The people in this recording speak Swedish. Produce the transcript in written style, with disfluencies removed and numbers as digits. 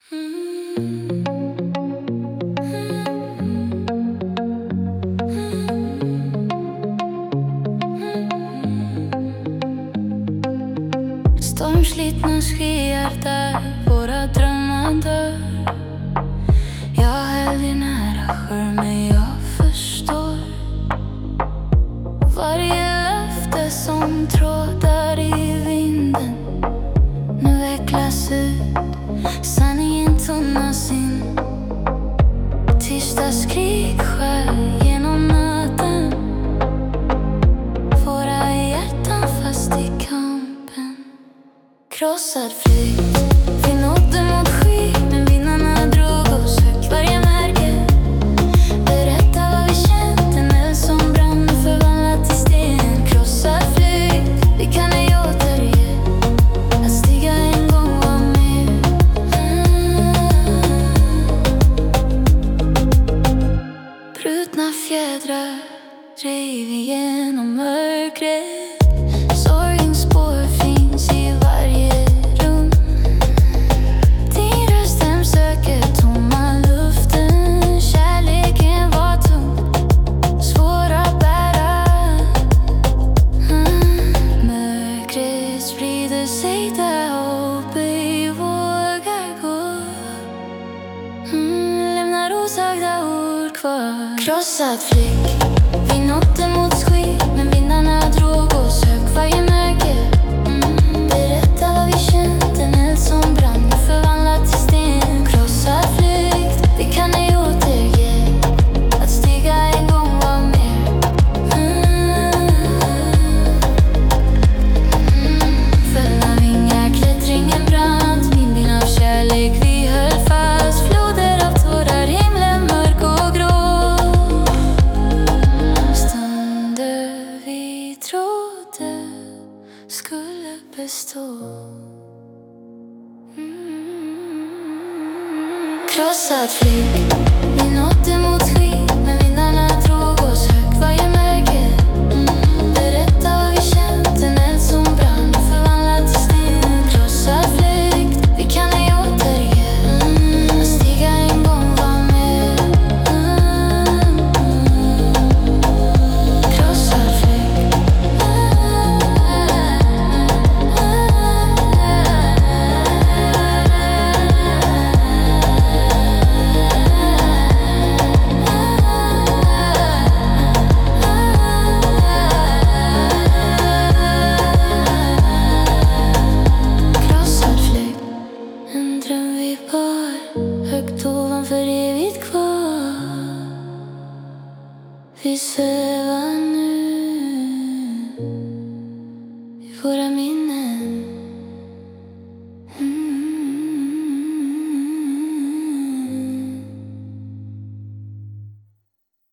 Stormslitna skyar där våra drömmar dör. Jag höll dig nära skör, men jag förstår varje löfte som trådar i vinden nu vecklas ut. Sanningen tunnas in. Tysta skrik skär genom natten. Våra hjärtan fast i kampen. Krossad flykt, vi nådde mot sky, men vindarna drog oss högt. Varje märke berättar vad vi känt. En eld som brann förvandlat till sten. Krossad flykt, vi kan ej återge. Att stiga en gång var mer. Brutna fjädrar drev igenom mörkret. Sorgens spår finns i varje rum. Din röst hemsöker tomma luften. Kärleken var tung, svår att bära. Mörkret sprider sig där hopp ej vågar gå. Lämnar osagda ord kvar. Krossad flykt, vi nådde mot sky, men vindarna drog oss högt. Varje mörker berättar vad vi känt. En eld som brann förvandlat till sten. Krossad flykt, vi kan ej återge. Att stiga en gång var mer. Följna vingar, klättringen brant. Vindbild av kärlek, vi höll fast. Floder av tårar, himlen mörk och grå. Stunder vi trodde skulle bestå. Krossad flykt, vi nådde mot sky, men vindarna drog oss högt. Varje mörker berättar vad vi känt. En eld som brann förvandlat till sten. Krossad flykt, vi kan ej återge. Att stiga en gång var mer. Krossad flykt. Krossad flykt. En dröm vi bar högt ovanför evigt kvar. Vi svävar nu i våra minnen.